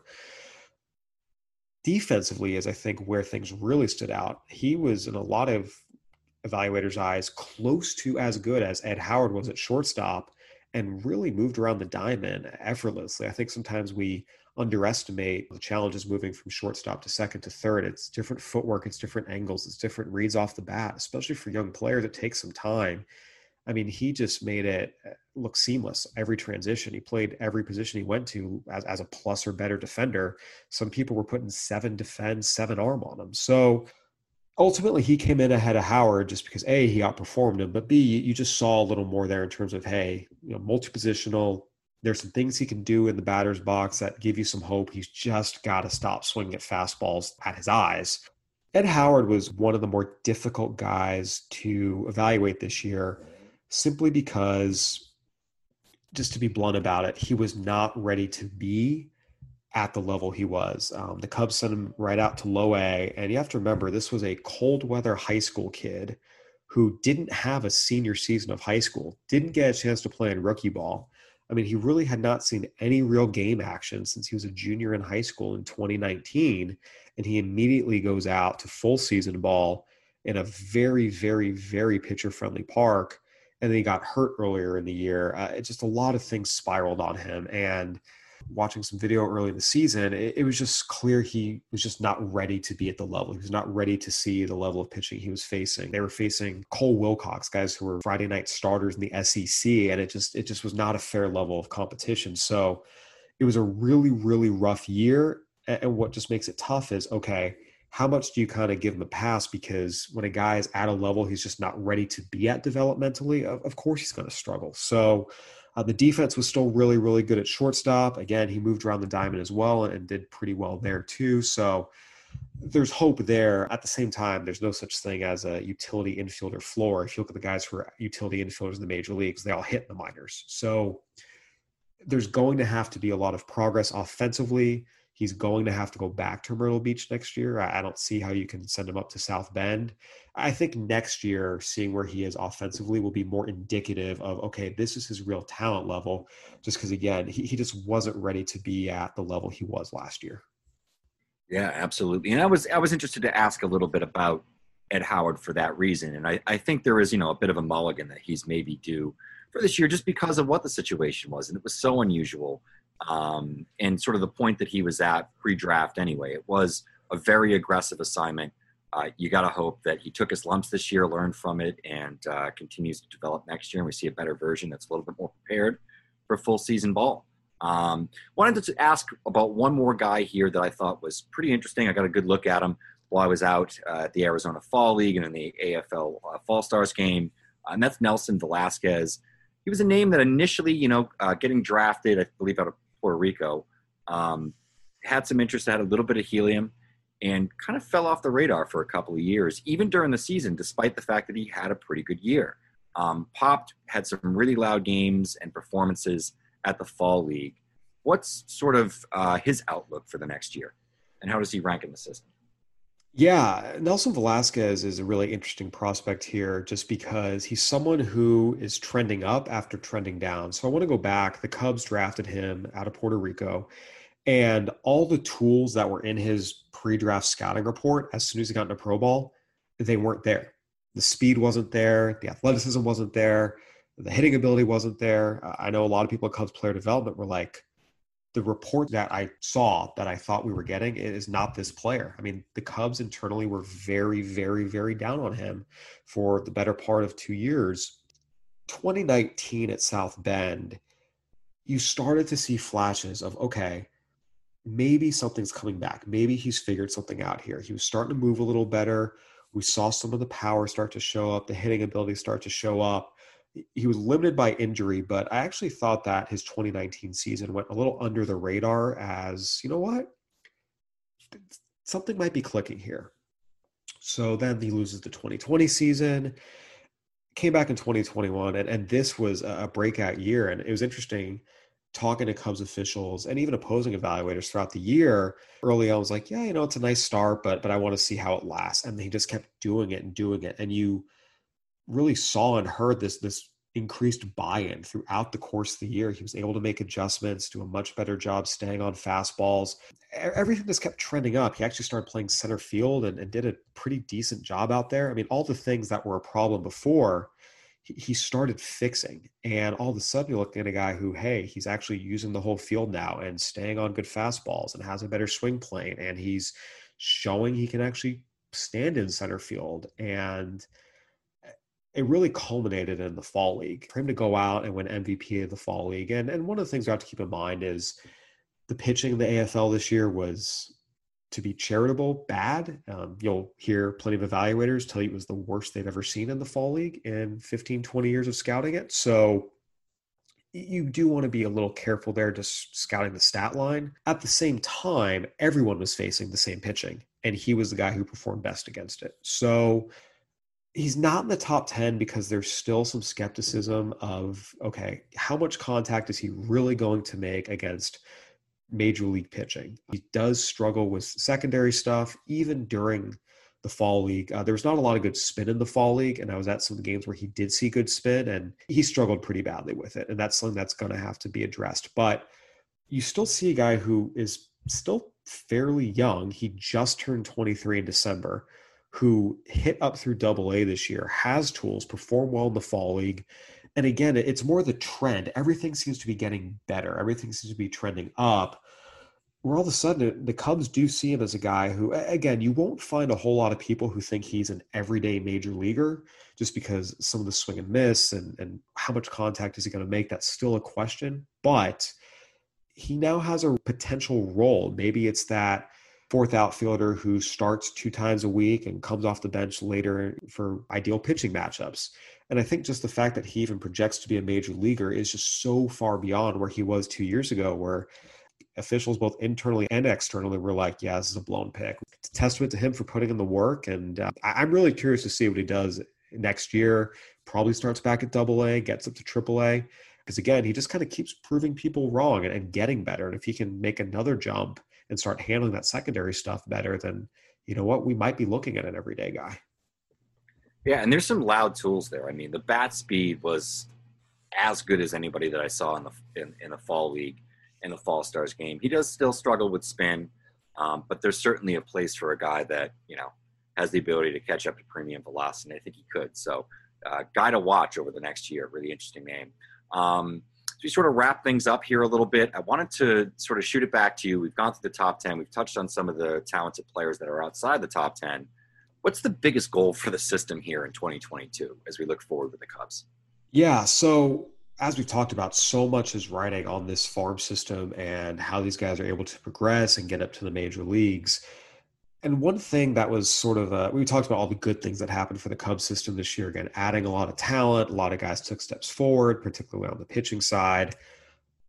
Defensively is, I think, where things really stood out. He was, in a lot of evaluators' eyes, close to as good as Ed Howard was at shortstop and really moved around the diamond effortlessly. I think sometimes we underestimate the challenges moving from shortstop to second to third. It's different footwork, it's different angles, it's different reads off the bat, especially for young players. It takes some time. I mean, he just made it look seamless. Every transition, he played every position he went to as, as a plus or better defender. Some people were putting seven defend, seven arm on him. So ultimately, he came in ahead of Howard just because A, he outperformed him, but B, you just saw a little more there in terms of, hey, you know, multi-positional. There's some things he can do in the batter's box that give you some hope. He's just got to stop swinging at fastballs at his eyes. Ed Howard was one of the more difficult guys to evaluate this year, simply because, just to be blunt about it, he was not ready to be at the level he was. Um, the Cubs sent him right out to low A. And you have to remember, this was a cold weather high school kid who didn't have a senior season of high school, didn't get a chance to play in rookie ball. I mean, he really had not seen any real game action since he was a junior in high school in twenty nineteen. And he immediately goes out to full season ball in a very, very, very pitcher-friendly park. And then he got hurt earlier in the year. Uh, it just a lot of things spiraled on him. And watching some video early in the season, it, it was just clear he was just not ready to be at the level. He was not ready to see the level of pitching he was facing. They were facing Cole Wilcox, guys who were Friday night starters in the S E C, and it just it just was not a fair level of competition. So it was a really, really rough year. And what just makes it tough is, okay, how much do you kind of give him a pass? Because when a guy is at a level he's just not ready to be at developmentally, of, of course he's going to struggle. So Uh, the defense was still really, really good at shortstop. Again, he moved around the diamond as well and, and did pretty well there too. So there's hope there. At the same time, there's no such thing as a utility infielder floor. If you look at the guys who are utility infielders in the major leagues, they all hit in the minors. So there's going to have to be a lot of progress offensively. He's going to have to go back to Myrtle Beach next year. I, I don't see how you can send him up to South Bend. I think next year, seeing where he is offensively will be more indicative of, okay, this is his real talent level, just because, again, he, he just wasn't ready to be at the level he was last year. Yeah, absolutely. And I was I was interested to ask a little bit about Ed Howard for that reason. And I, I think there is, you know, a bit of a mulligan that he's maybe due for this year just because of what the situation was. And it was so unusual. Um, and sort of the point that he was at pre-draft anyway. It was a very aggressive assignment. Uh, you got to hope that he took his lumps this year, learned from it, and uh, continues to develop next year. And we see a better version that's a little bit more prepared for full season ball. Um, wanted to ask about one more guy here that I thought was pretty interesting. I got a good look at him while I was out uh, at the Arizona Fall League and in the A F L uh, Fall Stars game. Uh, and that's Nelson Velasquez. He was a name that initially, you know, uh, getting drafted, I believe, out of Puerto Rico, um, had some interest, had a little bit of helium. and kind of fell off the radar for a couple of years, even during the season, despite the fact that he had a pretty good year. Um, Popped had some really loud games and performances at the Fall League. What's sort of uh, his outlook for the next year, and how does he rank in the system? Yeah, Nelson Velasquez is a really interesting prospect here just because he's someone who is trending up after trending down. So I want to go back. The Cubs drafted him out of Puerto Rico, and all the tools that were in his pre-draft scouting report, as soon as he got into pro ball, they weren't there. The speed wasn't there. The athleticism wasn't there. The hitting ability wasn't there. I know a lot of people at Cubs player development were like, the report that I saw that I thought we were getting is not this player. I mean, the Cubs internally were very, very, very down on him for the better part of two years. twenty nineteen at South Bend, you started to see flashes of, okay, maybe something's coming back. Maybe he's figured something out here. He was starting to move a little better. We saw some of the power start to show up, the hitting ability start to show up. He was limited by injury, but I actually thought that his twenty nineteen season went a little under the radar as, you know what, something might be clicking here. So then he loses the twenty twenty season, came back in twenty twenty-one, and, and this was a breakout year. And it was interesting talking to Cubs officials and even opposing evaluators throughout the year. Early on, I was like, yeah, you know, it's a nice start, but but I want to see how it lasts. And he just kept doing it and doing it. And you really saw and heard this this increased buy-in throughout the course of the year. He was able to make adjustments, do a much better job staying on fastballs. Everything just kept trending up. He actually started playing center field and, and did a pretty decent job out there. I mean, all the things that were a problem before, he, he started fixing. And all of a sudden, you're looking at a guy who, hey, he's actually using the whole field now and staying on good fastballs and has a better swing plane. And he's showing he can actually stand in center field. And it really culminated in the Fall League. For him to go out and win M V P of the Fall League. And, and one of the things we have to keep in mind is the pitching in the A F L this year was, to be charitable, bad. Um, you'll hear plenty of evaluators tell you it was the worst they've ever seen in the Fall League in fifteen, twenty years of scouting it. So you do want to be a little careful there just scouting the stat line. At the same time, everyone was facing the same pitching, and he was the guy who performed best against it. So he's not in the top ten because there's still some skepticism of, okay, how much contact is he really going to make against major league pitching? He does struggle with secondary stuff, even during the Fall League. Uh, there was not a lot of good spin in the Fall League, and I was at some games where he did see good spin, and he struggled pretty badly with it, and that's something that's going to have to be addressed. But you still see a guy who is still fairly young. He just turned twenty-three in December, who hit up through double A this year, has tools, performed well in the Fall League. And again, it's more the trend. Everything seems to be getting better. Everything seems to be trending up. Where all of a sudden, the Cubs do see him as a guy who, again, you won't find a whole lot of people who think he's an everyday major leaguer just because some of the swing and miss and, and how much contact is he going to make, that's still a question. But he now has a potential role. Maybe it's that fourth outfielder who starts two times a week and comes off the bench later for ideal pitching matchups. And I think just the fact that he even projects to be a major leaguer is just so far beyond where he was two years ago, where officials both internally and externally were like, yeah, this is a blown pick. It's a testament to him for putting in the work. And uh, I'm really curious to see what he does next year. Probably starts back at double A, gets up to triple A. Because again, he just kind of keeps proving people wrong and, and getting better. And if he can make another jump and start handling that secondary stuff better, then you know what, we might be looking at an everyday guy. Yeah, and there's some loud tools there. I mean, the bat speed was as good as anybody that I saw in the in, in the Fall League, in the Fall Stars game. He does still struggle with spin, um, but there's certainly a place for a guy that, you know, has the ability to catch up to premium velocity. I think he could. So, uh, guy to watch over the next year. Really interesting name. Um, So we sort of wrap things up here a little bit. I wanted to sort of shoot it back to you. We've gone through the top ten. We've touched on some of the talented players that are outside the top ten. What's the biggest goal for the system here in twenty twenty-two as we look forward with the Cubs? Yeah, so as we've talked about, so much is riding on this farm system and how these guys are able to progress and get up to the major leagues. And one thing that was sort of, uh, we talked about all the good things that happened for the Cubs system this year. Again, adding a lot of talent, a lot of guys took steps forward, particularly on the pitching side.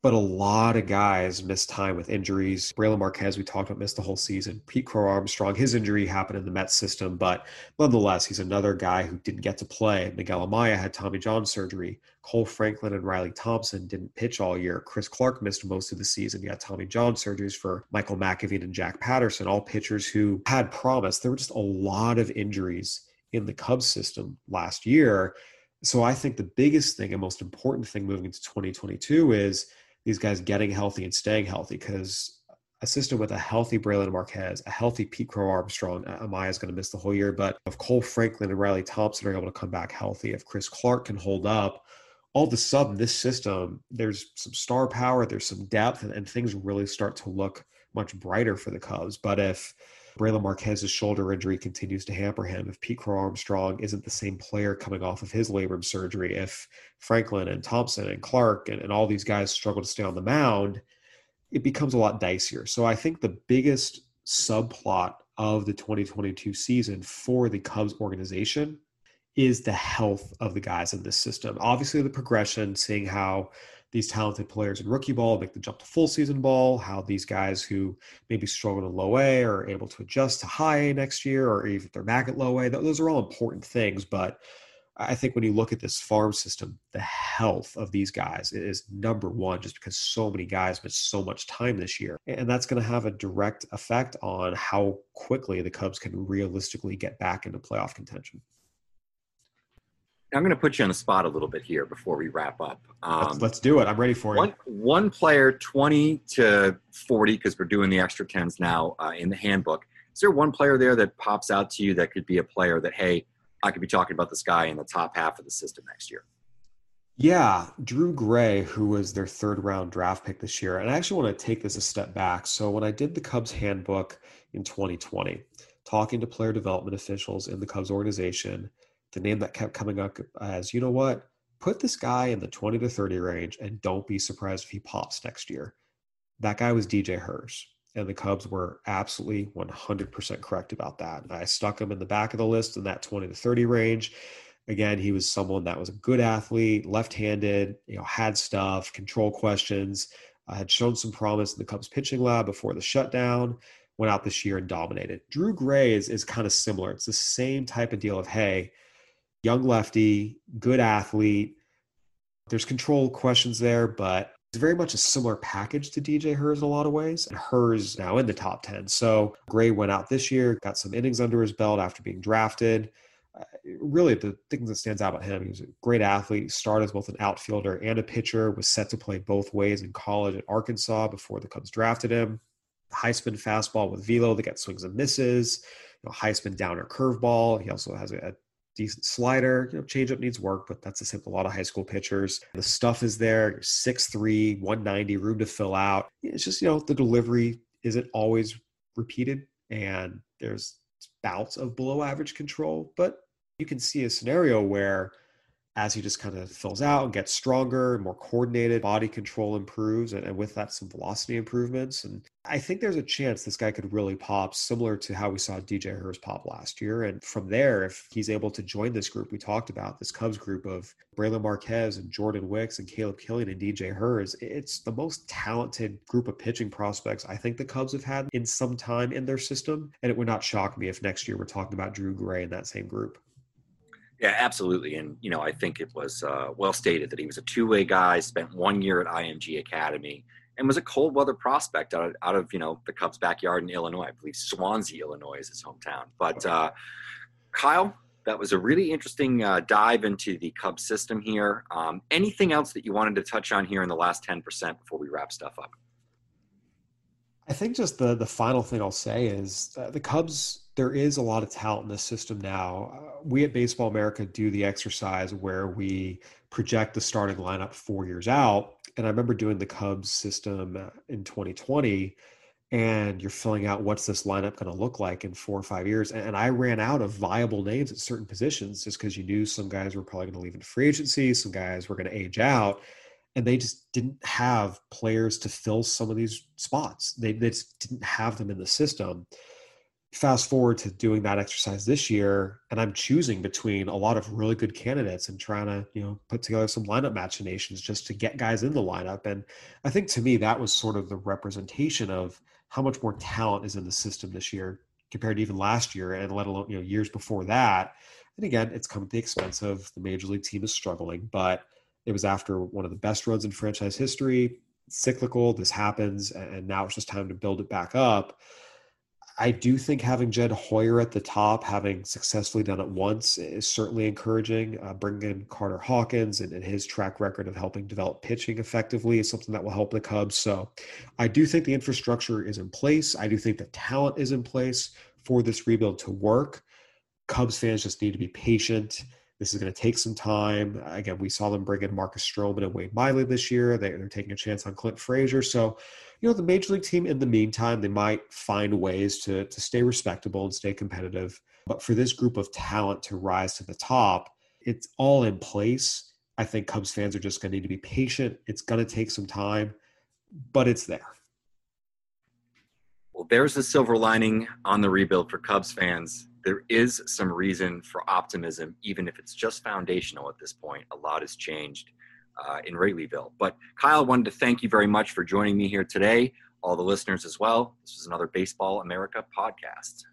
But a lot of guys missed time with injuries. Braylon Marquez, we talked about, missed the whole season. Pete Crow Armstrong, his injury happened in the Mets system, but nonetheless, he's another guy who didn't get to play. Miguel Amaya had Tommy John surgery. Cole Franklin and Riley Thompson didn't pitch all year. Chris Clark missed most of the season. You had Tommy John surgeries for Michael McAveen and Jack Patterson, all pitchers who had promise. There were just a lot of injuries in the Cubs system last year. So I think the biggest thing and most important thing moving into twenty twenty-two is these guys getting healthy and staying healthy, because a system with a healthy Braylon Marquez, a healthy Pete Crow Armstrong, Amaya is going to miss the whole year, but if Cole Franklin and Riley Thompson are able to come back healthy, if Chris Clark can hold up, all of a sudden this system, there's some star power, there's some depth, and, and things really start to look much brighter for the Cubs. But if Braylon Marquez's shoulder injury continues to hamper him, if Pete Crow Armstrong isn't the same player coming off of his labrum surgery, if Franklin and Thompson and Clark and, and all these guys struggle to stay on the mound, it becomes a lot dicier. So I think the biggest subplot of the twenty twenty-two season for the Cubs organization is the health of the guys in this system. Obviously the progression, seeing how these talented players in rookie ball make the jump to full season ball, how these guys who maybe struggle in low A are able to adjust to high A next year, or even if they're back at low A. Those are all important things. But I think when you look at this farm system, the health of these guys is number one, just because so many guys missed so much time this year. And that's going to have a direct effect on how quickly the Cubs can realistically get back into playoff contention. I'm going to put you on the spot a little bit here before we wrap up. Um, let's, let's do it. I'm ready for one, you. One player, twenty to forty, because we're doing the extra tens now uh, in the handbook. Is there one player there that pops out to you that could be a player that, hey, I could be talking about this guy in the top half of the system next year? Yeah, Drew Gray, who was their third round draft pick this year. And I actually want to take this a step back. So when I did the Cubs handbook in twenty twenty, talking to player development officials in the Cubs organization, the name that kept coming up as, you know what, put this guy in the twenty to thirty range and don't be surprised if he pops next year. That guy was D J Hers, and the Cubs were absolutely one hundred percent correct about that. I stuck him in the back of the list in that twenty to thirty range. Again, he was someone that was a good athlete, left-handed, you know, had stuff, control questions, uh, had shown some promise in the Cubs pitching lab before the shutdown, went out this year and dominated. Drew Gray is, is kind of similar. It's the same type of deal of, hey, young lefty, good athlete. There's control questions there, but it's very much a similar package to D J Hers in a lot of ways. And Hers now in the top ten. So Gray went out this year, got some innings under his belt after being drafted. Uh, really, the thing that stands out about him, he was a great athlete, started as both an outfielder and a pitcher, was set to play both ways in college at Arkansas before the Cubs drafted him. High spin fastball with velo that got swings and misses, you know, high spin downer curveball. He also has a, a decent slider. You know, changeup needs work, but that's the same with a lot of high school pitchers. The stuff is there. You're six three, one ninety, room to fill out. It's just, you know, the delivery isn't always repeated, and there's bouts of below average control, but you can see a scenario where as he just kind of fills out and gets stronger, more coordinated, body control improves, and, and with that, some velocity improvements. And I think there's a chance this guy could really pop, similar to how we saw D J Hers pop last year. And from there, if he's able to join this group we talked about, this Cubs group of Braylon Marquez and Jordan Wicks and Caleb Killian and D J Hers, it's the most talented group of pitching prospects I think the Cubs have had in some time in their system. And it would not shock me if next year we're talking about Drew Gray in that same group. Yeah, absolutely. And, you know, I think it was uh, well stated that he was a two-way guy, spent one year at I M G Academy, and was a cold weather prospect out of, out of, you know, the Cubs' backyard in Illinois. I believe Swansea, Illinois is his hometown. But uh, Kyle, that was a really interesting uh, dive into the Cubs system here. Um, anything else that you wanted to touch on here in the last ten percent before we wrap stuff up? I think just the the final thing I'll say is uh, the Cubs, there is a lot of talent in this system now. Uh, we at Baseball America do the exercise where we project the starting lineup four years out. And I remember doing the Cubs system uh, in twenty twenty, and you're filling out what's this lineup going to look like in four or five years. And, and I ran out of viable names at certain positions just because you knew some guys were probably going to leave in free agency, some guys were going to age out. And they just didn't have players to fill some of these spots. They, they just didn't have them in the system. Fast forward to doing that exercise this year, and I'm choosing between a lot of really good candidates and trying to, you know, put together some lineup machinations just to get guys in the lineup. And I think to me, that was sort of the representation of how much more talent is in the system this year compared to even last year, and let alone, you know, years before that. And again, it's come at the expense of the major league team is struggling, but it was after one of the best runs in franchise history. It's cyclical, this happens, and now it's just time to build it back up. I do think having Jed Hoyer at the top, having successfully done it once, is certainly encouraging. Uh, bringing in Carter Hawkins and, and his track record of helping develop pitching effectively is something that will help the Cubs. So I do think the infrastructure is in place. I do think the talent is in place for this rebuild to work. Cubs fans just need to be patient. This is going to take some time. Again, we saw them bring in Marcus Stroman and Wade Miley this year. They, they're taking a chance on Clint Frazier. So, you know, the major league team in the meantime, they might find ways to, to stay respectable and stay competitive. But for this group of talent to rise to the top, it's all in place. I think Cubs fans are just going to need to be patient. It's going to take some time, but it's there. Well, there's the silver lining on the rebuild for Cubs fans. There is some reason for optimism, even if it's just foundational at this point. A lot has changed uh, in Wrigleyville. But Kyle, I wanted to thank you very much for joining me here today. All the listeners as well. This was another Baseball America podcast.